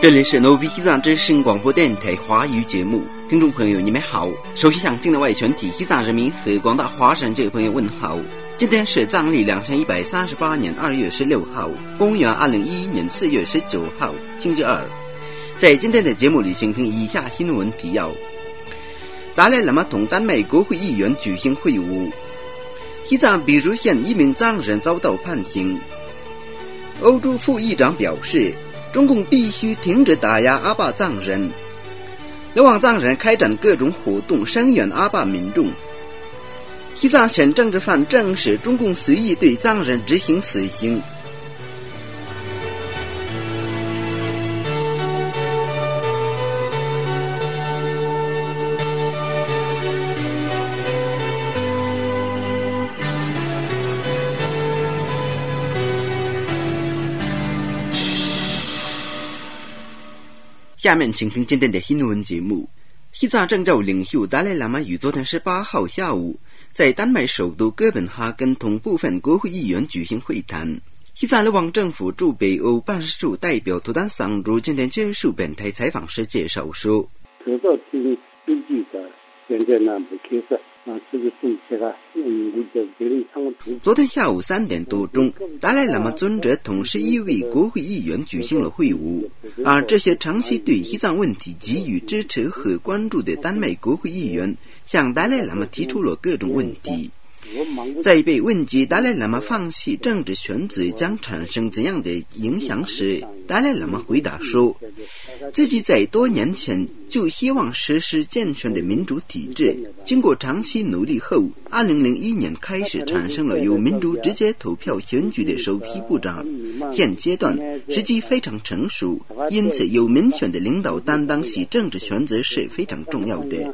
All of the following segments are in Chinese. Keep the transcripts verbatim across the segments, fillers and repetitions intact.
这里是努比西藏之声广播电台华语节目，听众朋友你们好。首先向境内外全体西藏人民和广大华人界朋友问好。今天是藏历两千一百三十八年二月十六号，公元二零一一年四月十九号，星期二。在今天的节目里，请听以下新闻提要：达赖喇嘛同丹麦国会议员举行会晤；西藏碧竹县一名藏人遭到判刑；欧洲副议长表示，中共必须停止打压阿坝藏人；流亡藏人开展各种活动，声援阿坝民众；西藏省政治犯证实中共随意对藏人执行死刑。下面请听今天的新闻节目。西藏政教领袖达赖喇嘛于昨天十八号下午在丹麦首都哥本哈根同部分国会议员举行会谈。西藏流亡政府驻北欧办事处代表图丹桑珠今天接受本台采访时介绍说， 得到听经济的现在呢不开始啊，这个政策啊，嗯， 昨天下午三点多钟，达赖喇嘛尊者同十一位国会议员举行了会晤，而这些长期对西藏问题给予支持和关注的丹麦国会议员向达赖喇嘛提出了各种问题。在被问及达赖喇嘛放弃政治选择将产生怎样的影响时，达赖喇嘛回答说，自己在多年前就希望实施健全的民主体制，经过长期努力后，二零零一年开始产生了由民主直接投票选举的首批部长，现阶段时机非常成熟，因此由民选的领导担当起政治选择是非常重要的。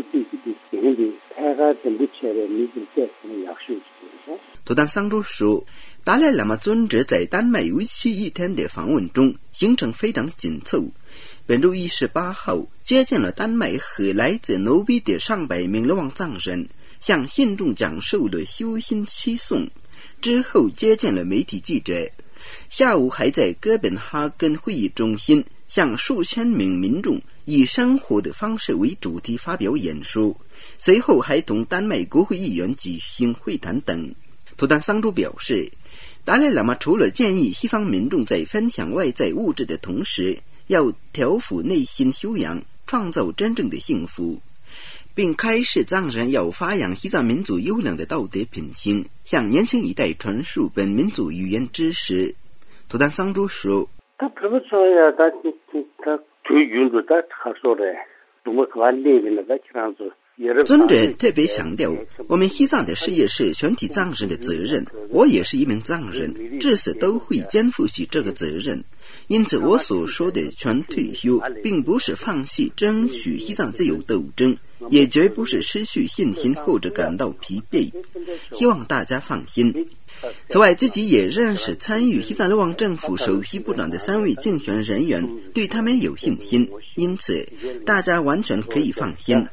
图丹桑珠说，达赖喇嘛尊者在丹麦为期一天的访问中行程非常紧凑，本周一十八号接见了丹麦和来自努比的上百名流亡藏人，向信众讲授了修心七颂，之后接见了媒体记者，下午还在哥本哈根会议中心向数千名民众以生活的方式为主题发表演说，随后还同丹麦国会议员举行会谈等。图丹桑珠表示，达赖喇嘛除了建议西方民众在分享外在物质的同时，要调伏内心修养，创造真正的幸福，并开示藏人要发扬西藏民族优良的道德品行，向年轻一代传输本民族语言知识。图丹桑珠说， 他不说呀，他他就用着他他说的，怎么可能那边的这样子。 尊者特别强调，我们西藏的事业是全体藏人的责任，我也是一名藏人，至死都会肩负起这个责任。因此我所说的全退休并不是放弃争取西藏自由斗争，也绝不是失去信心或者感到疲惫，希望大家放心。此外，自己也认识参与西藏流亡政府首批部长的三位竞选人员，对他们有信心，因此大家完全可以放心。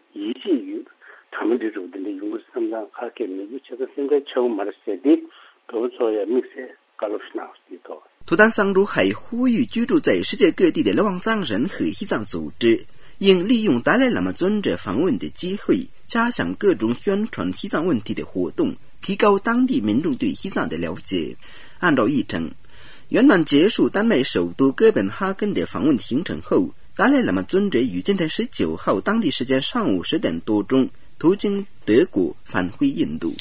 图丹桑珠还呼吁居住在世界各地的流亡藏人和西藏组织应利用达赖喇嘛尊者访问的机会，加强各种宣传西藏问题的活动，提高当地民众对西藏的了解。按照议程，圆满结束丹麦首都哥本哈根的访问行程后，达赖喇嘛尊者于今天十九号当地时间上午十点多钟途经德国返回印度。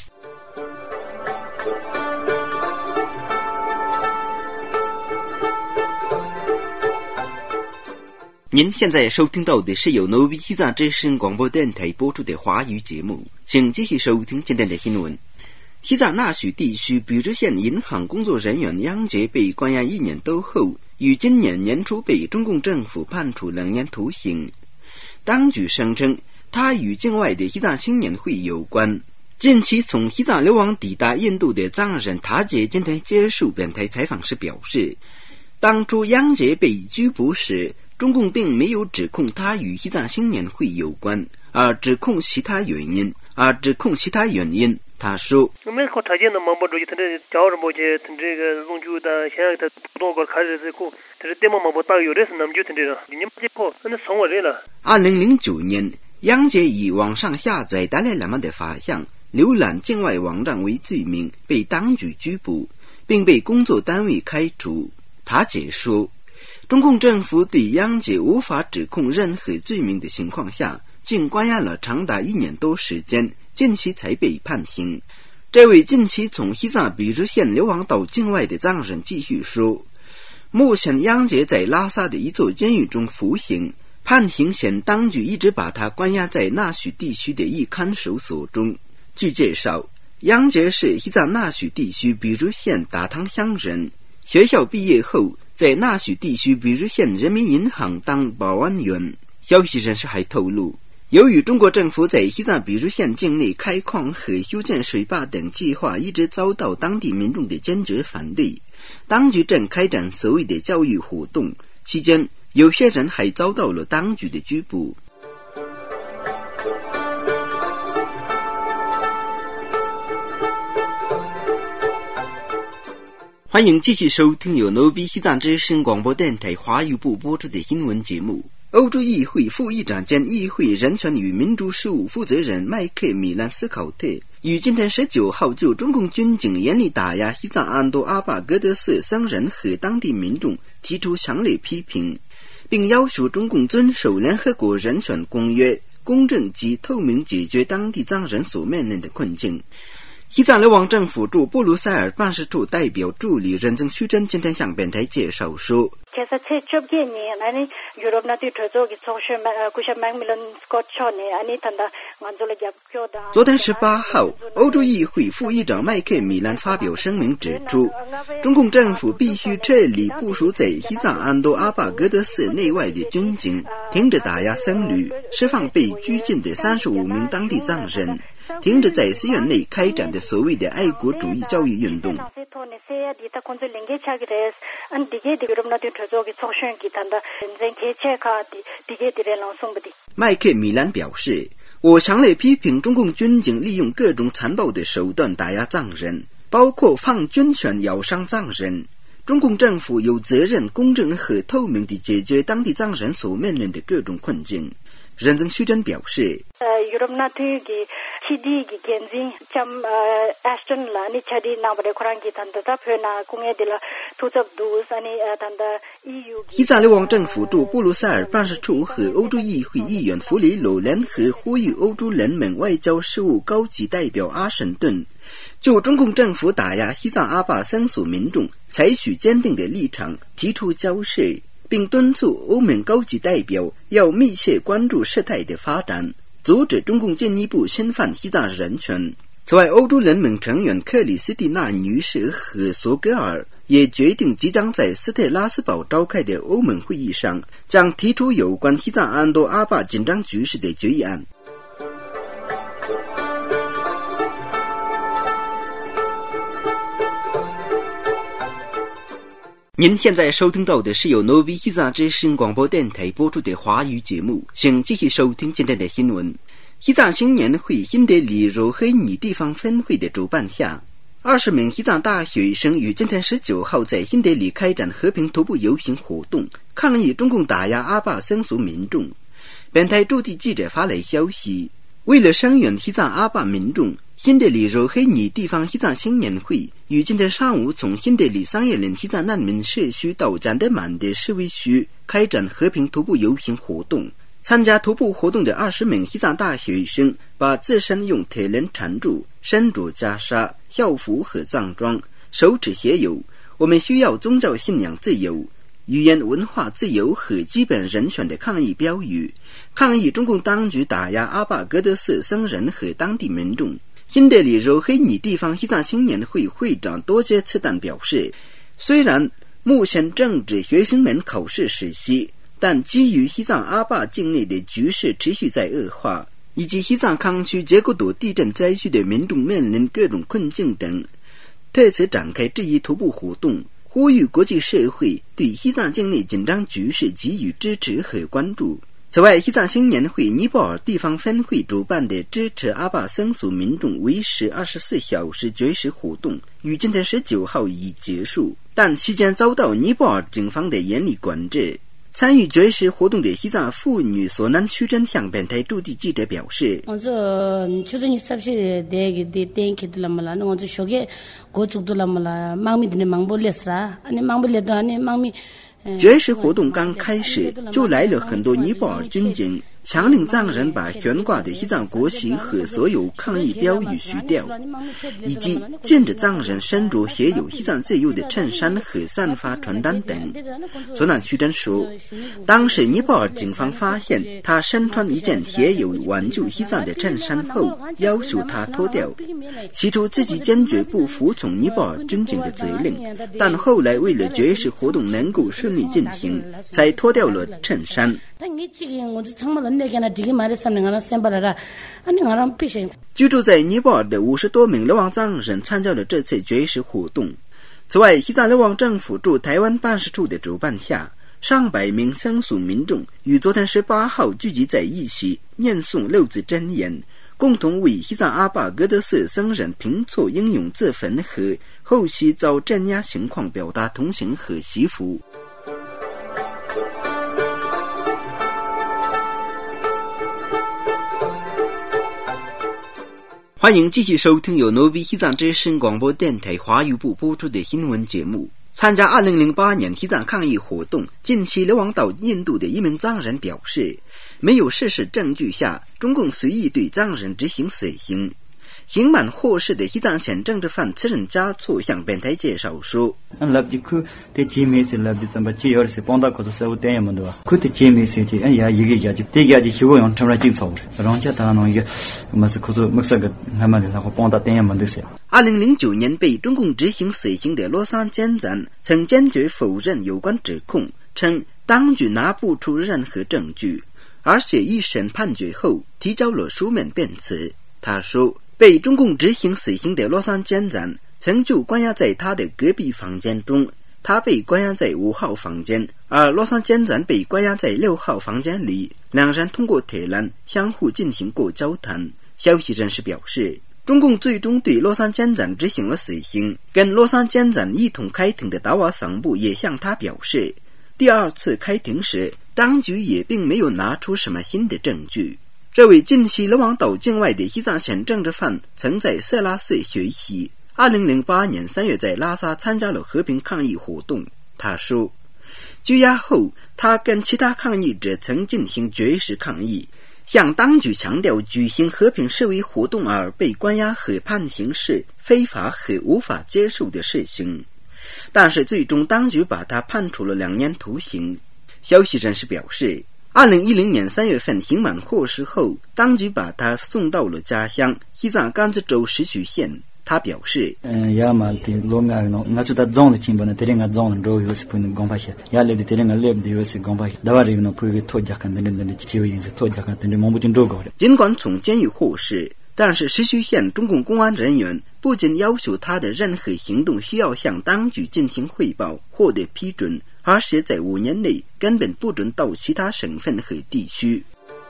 您现在收听到的是由努比西藏之声广播电台播出的华语节目，请继续收听今天的新闻。西藏纳曲地区碧竹县银行工作人员杨杰被关押一年多后，于今年年初被中共政府判处两年徒刑。当局声称他与境外的西藏青年会有关。近期从西藏流亡抵达印度的藏人塔杰今天接受本台采访时表示，当初杨杰被拘捕时，中共并没有指控他与西藏青年会有关，而指控其他原因，而指控其他原因他说：“ 我们靠条件的嘛，不注意，他这叫什么去？他这个农局的现在他不动过开始这个，他是电嘛嘛不到有的是那么就他这个，你们这跑，那从我这了。” 二零零九年，杨杰以网上下载达赖喇嘛的法像、浏览境外网站为罪名，被当局拘捕，并被工作单位开除。他解说，中共政府对杨杰无法指控任何罪名的情况下，竟关押了长达一年多时间，近期才被判刑。这位近期从西藏比如县流亡到境外的藏人继续说，目前杨杰在拉萨的一座监狱中服刑，判刑前当局一直把他关押在纳许地区的一看守所中。据介绍，杨杰是西藏纳许地区比如县达汤乡人，学校毕业后在纳许地区比如县人民银行当保安员。消息人士还透露，由于中国政府在西藏比如县境内开矿和修建水坝等计划一直遭到当地民众的坚决反对，当局正开展所谓的教育活动，期间有些人还遭到了当局的拘捕。欢迎继续收听由牛逼西藏之声广播电台华语部播出的新闻节目。欧洲议会副议长兼议会人权与民主事务负责人麦克米兰斯考特于今天十九号就中共军警严厉打压西藏安多阿坝格德色僧人和当地民众提出强烈批评，并要求中共遵守联合国人权公约，公正及透明解决当地藏人所面临的困境。西藏流亡政府驻布鲁塞尔办事处代表助理任正旭珍今天向本台介绍说，昨天十八号，欧洲议会副议长麦克米兰发表声明指出，中共政府必须撤离部署在西藏安多阿坝格德寺内外的军警，停止打压僧侣，释放被拘禁的三十五名当地藏人，停止在寺院内开展的所谓的爱国主义教育运动。麦克米兰表示，我强烈批评中共军警利用各种残暴的手段打压藏人，包括放军犬咬伤藏人。中共政府有责任公正和透明地解决当地藏人所面临的各种困境。任正旭珍表示，西藏流亡政府驻布鲁塞尔办事处和欧洲议会议员弗里鲁联合呼吁欧洲联盟外交事务高级代表阿什顿就中共政府打压西藏阿坝僧俗民众采取坚定的立场，提出交涉，并敦促欧盟高级代表要密切关注事态的发展，阻止中共进一步侵犯西藏人权。此外，欧洲联盟成员克里斯蒂娜女士和索格尔也决定即将在斯特拉斯堡召开的欧盟会议上，将提出有关西藏安多阿坝紧张局势的决议案。您现在收听到的是由诺比西藏之声广播电台播出的华语节目，请继续收听今天的新闻。西藏青年会新德里柔黑尼地方分会的主办下，二十名西藏大学生于今天十九号在新德里开展和平徒步游行活动，抗议中共打压阿坝僧俗民众。本台驻地记者发来消息，为了声援西藏阿坝民众，新德里柔黑尼地方西藏青年会于今天上午从新德里桑叶林西藏难民社区到展德满的示威区开展和平徒步游行活动。参加徒步活动的二十名西藏大学生把自身用铁链缠住，身着袈裟、校服和藏装，手持写有我们需要宗教信仰自由、语言文化自由和基本人权的抗议标语，抗议中共当局打压阿坝格德色僧人和当地民众。新德里柔黑尼地方西藏青年会会长多杰次旦表示，虽然目前正值学生们考试时期，但基于西藏阿坝境内的局势持续在恶化，以及西藏康区结果多地震灾区的民众面临各种困境等，特此展开这一徒步活动，呼吁国际社会对西藏境内紧张局势给予支持和关注。 此外，西藏新年会尼泊尔地方分会主办的支持阿坝僧俗民众维持二十四小时绝食活动，于今天十九号已结束，但期间遭到尼泊尔警方的严厉管制。参与绝食活动的西藏妇女索南屈珍向本台驻地记者表示：“ 我这就是你是不是得得点起的了嘛？那我这小个过足的了嘛了，妈咪的忙不累死啊！你忙不累的，你妈咪。” 绝食活动刚开始，就来了很多尼泊尔军警，强令藏人把悬挂的西藏国旗和所有抗议标语取掉，以及禁止藏人身着写有西藏自由的衬衫和散发传单等。索南屈珍说，当时尼泊尔警方发现他身穿一件写有挽救西藏的衬衫后，要求他脱掉。起初自己坚决不服从尼泊尔军警的责令，但后来为了绝食活动能够顺利进行，才脱掉了衬衫。居住在尼泊尔的五十多名流亡藏人参加了这次绝食活动。此外，西藏流亡政府驻台湾办事处的主办下，上百名僧俗民众于昨天十八号聚集在一起，念诵六字真言，共同为西藏阿坝格德寺僧人平措英勇自焚和后期遭镇压情况表达同情和祈福。欢迎继续收听由诺比西藏之声广播电台华语部播出的新闻节目。参加二零零八年西藏抗议活动，近期流亡到印度的一名藏人表示，没有事实证据下，中共随意对藏人执行死刑。刑满获释的西藏前政治犯次仁嘉措向本台介绍说，二零零九年被中共执行死刑的洛桑坚赞曾坚决否认有关指控，称当局拿不出任何证据，而且一审判决后提交了书面辩词。他说，被中共执行死刑的洛桑坚赞曾就关押在他的隔壁房间中，他被关押在五号房间，而洛桑坚赞被关押在六号房间里，两人通过铁栏相互进行过交谈。消息人士表示，中共最终对洛桑坚赞执行了死刑，跟洛桑坚赞一同开庭的达瓦桑部也向他表示，第二次开庭时，当局也并没有拿出什么新的证据。这位近期流亡到境外的西藏前政治犯曾在色拉寺学习，二零零八年三月在拉萨参加了和平抗议活动。他说，拘押后他跟其他抗议者曾进行绝食抗议，向当局强调举行和平示威活动而被关押和判刑是非法和无法接受的事情，但是最终当局把他判处了两年徒刑。消息人士表示，二零一零年三月份刑满获释后，当局把他送到了家乡西藏甘孜州石渠县。他表示， 嗯，亚马的罗嘎诺，我就在藏的金本的，这里我藏的州有是不能讲巴些，亚里的这里我来的有是讲巴些，那玩意呢，不会脱家看的人的体育是脱家看，但是蒙不进州高的。 尽管从监狱获释，但是石渠县中共公安人员不仅要求他的任何行动需要向当局进行汇报，获得批准，而且在五年内根本不准到其他省份和地区。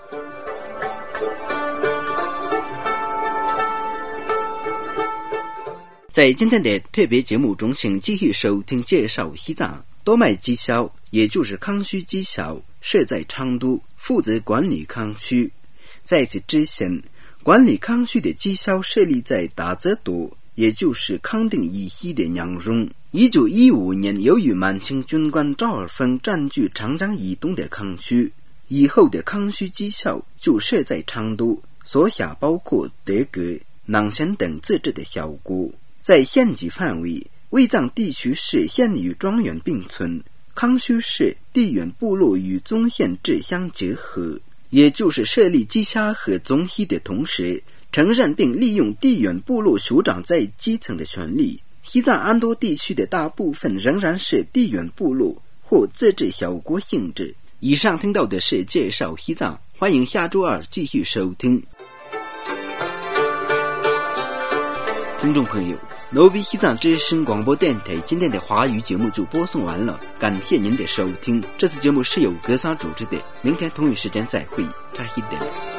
在今天的特别节目中，请继续收听介绍西藏多麦技校，也就是康虚技校，设在昌都，负责管理康虚。在此之前，管理康虚的技校设立在达泽多，也就是康定以西的娘绒。一九一五年，由于满清军官赵尔丰占据长江以东的康虚，以后的康虚技校就设在昌都，所辖包括德格、囊县等自治的小国。在县级范围，卫藏地区市县与庄园并存，康虚市地远部落与宗县制相结合，也就是设立基辖和宗系的同时，承认并利用地远部落首长在基层的权利。西藏安多地区的大部分仍然是地远部落或自治小国性质。以上听到的是介绍西藏，欢迎下周二继续收听。 听众朋友，诺比西藏之声广播电台今天的华语节目就播送完了，感谢您的收听。这次节目是由格桑主持的，明天同一时间再会，扎希德勒。